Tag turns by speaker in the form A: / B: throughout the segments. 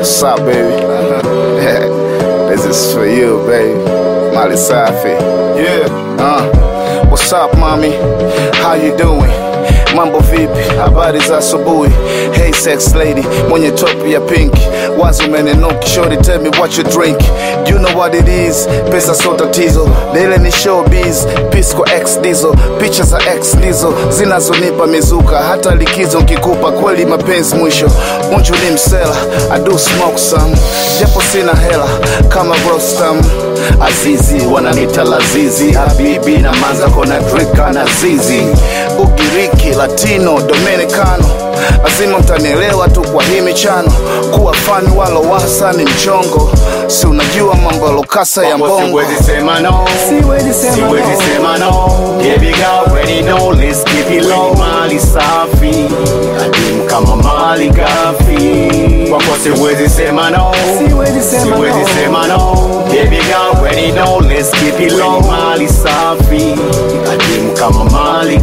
A: What's up, baby? This is for you, baby. Mali Safi. Yeah. What's up, mommy? How you doing? Mambo vipi, habari za asubuhi. Hey sex lady, mwenye top ya pink. Wazo umenenuki, shorty tell me what you drink. You know what it is, pesa so tatizo. Dele ni showbiz, Pisco X Diesel. Picha za X Diesel, zinazonipa mizuka. Hata likizo nkikupa kweli mapenzi mwisho. Unju ni msela, I do smoke some. Japo sina hela, kama Rostam Azizi, wananita Lazizi. Habibi na manza kona drika na zizi. Ugiriki, Latino, Dominicano, lazima mtanielewa tu kwa hii michano. Kuwa fani walo wasa ni mchongo. Si unajua mambo lokasa ya mbongo.
B: Siwezi sema no, siwezi sema no. Baby girl, when you know, let's keep it low. Mali safi, adim kama mali gafi. Kwako siwezi sema no, siwezi sema no. Baby girl, when you know, let's keep it low. Mali safi, adim kama mali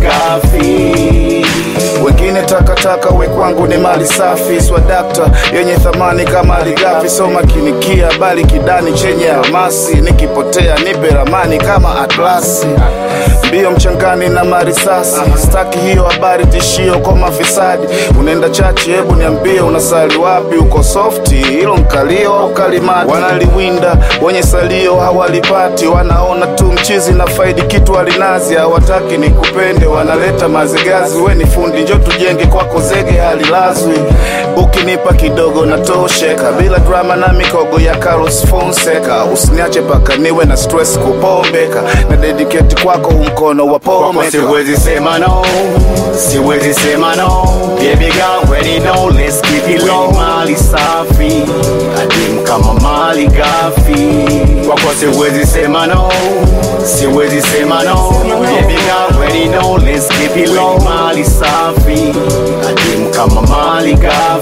B: gafi.
A: Wengine takataka, we kwangu ni mali safi. Swadakta yenye thamani kama aligafi. So makinikia bali kidani chenye almasi. Nikipotea nipe ramani kama atlasi. Mbio mchangani na marisasi. Staki hiyo habari tishio kwa mafisadi. Unaenda chachi, hebu niambie unasali wapi. Uko softi, hilo mkalio au kalimati. Wanaliwinda, wenye salio hawalipati. Wanaona tu mchizi na faidi kitu alinazi. Hawataki nikupende, wanaleta mazigazi. We ni fundi, njo tujenge kwako zege halilazwi. Ukinipa kidogo natosheka, bila drama na mikogo ya Carlos Fonseca. Usiniache paka niwe na stress kupombeka. Na dedicate kwako mkono wa pomeka.
B: Siwezi sema no, siwezi sema no. Baby girl, when you know, let's keep it low. Mali safi, adim kama mali gafi. Kwako siwezi sema no, siwezi sema no. Baby girl, when you know, let's keep it low. Mali safi, adim kama mali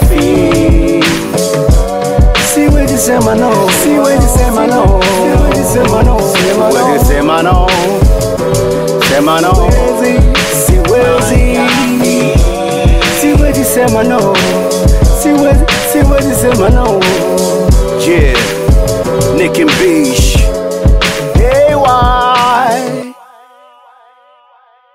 B: gafi.
C: Siwezi sema no, siwezi sema no, siwezi sema no,
B: siwezi sema no, sema no.
C: Siwezi sema no, siwezi sema no.
A: Yeah, Nick and Beach.